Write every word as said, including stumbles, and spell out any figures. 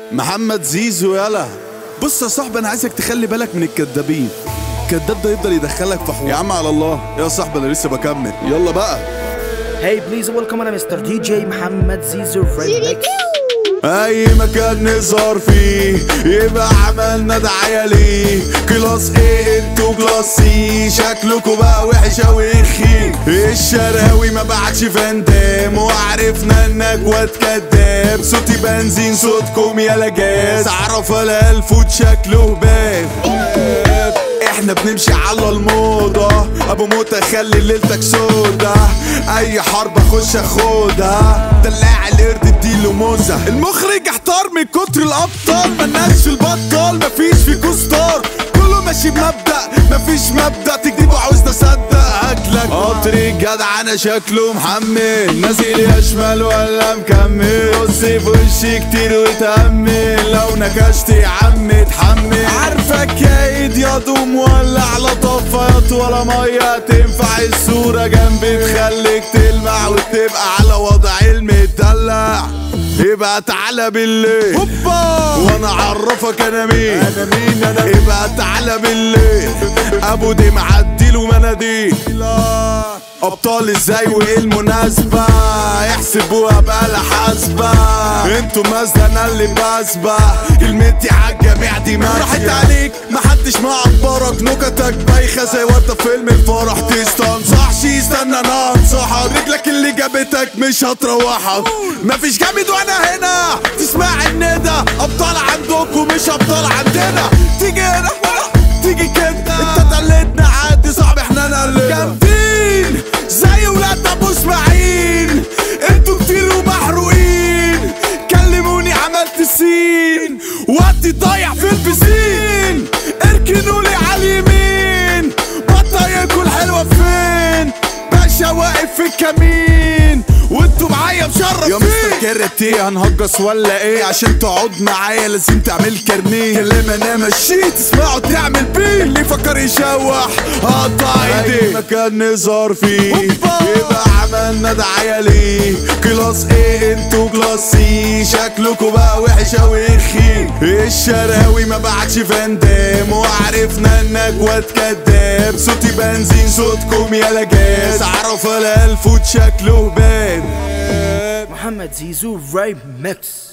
محمد زيزو يلا. بص يا صاحبي انا عايزك تخلي بالك من الكدابين. الكداب ده يفضل يدخلك في حوار. يا عم على الله يا صاحبي انا لسه بكمل. يلا بقى. Hey please welcome انا مستر دي جي محمد زيزو فريمكس. اي مكان نظهر فيه يبقى عملنا دعاية ليه. كلاس ايه انتو كلاس سي، شكلكوا بقى وحش اوي اخي. الشراوي ما بعتش فاندام وعرفنا انك واد كداب. صوتي بنزين صوتكم يالا جاز، اعرف الاقي الفوت شكله باب. احنا بنمشي على الموضة، ابو موتى خلي ليلتك سودا. اي حرب اخش اخدها، دلع القرد اديله موزة. المخرج احتار من كتر الابطال، ملناش في البطال مفيش في كوستار. كله ماشي بمبدأ مفيش مبدأ، تكذب وعاوز تصدق اكلك قطر الجدع. انا شكله محمل نازل يا شمال ولا مكمل. بص في وشي كتير وتأمل، لو نكشت يا عم اتحمل. عارفك يا ايد يا دوم ولا على طفايات ولا ميه تنفع. الصورة جنبي تخليك تلمع وتبقى على وضع المدلع. يبقى تعالى بالليل هوبا وانا اعرفك انا مين. انا مين انا يبقى تعالى بالليل ابو دي معديله مناديل. ابطال ازاي وايه المناسبة، يحسبوها بقى حاسبة. انتوا مازدا انا اللي بسبة، كلمتي عالجميع دي ماشية. راحت عليك محدش معبرك، نكتك بايخة زي وردة فيلم الفرح. تستنصحش استنى انا انصحك، رجلك اللي جابتك مش هتروحك. مفيش جامد وانا هنا تسمع الندى. ابطال عندكم مش ابطال عندنا. تيجي هنا تيجي كده، انت تقلدنا عادي صعب احنا نقلدنا. جامدين زي ولاد ابو اسماعيل، انتوا كتير ومحروقين. كلموني عملت السين وقتي ضايع في البسين. اركنولي عاليمين بطايقكوا الحلوة فين. باشا واقف في الكمين وانتوا معايا مشرفين. يا مستر كاراتيه هنهجص ولا ايه؟ عشان تقعد معايا لازم تعمل كارنيه. كلام انا مشيت تسمعه تعمل بيه. اللي فكر يشوح هقطع ايديه. اي مكان نظهر فيه يبقى عملنا دعاية ليه. كلاس ايه انتو كلاس سي، شكلكوا بقى وحش اوي اخي. الشراوي ما بعتش فاندام وعرفنا انك واد كداب. صوتي بنزين صوتكم يالا جاز، اعرف الاقي الفوت شكله باب. محمد زيزو ريمكس.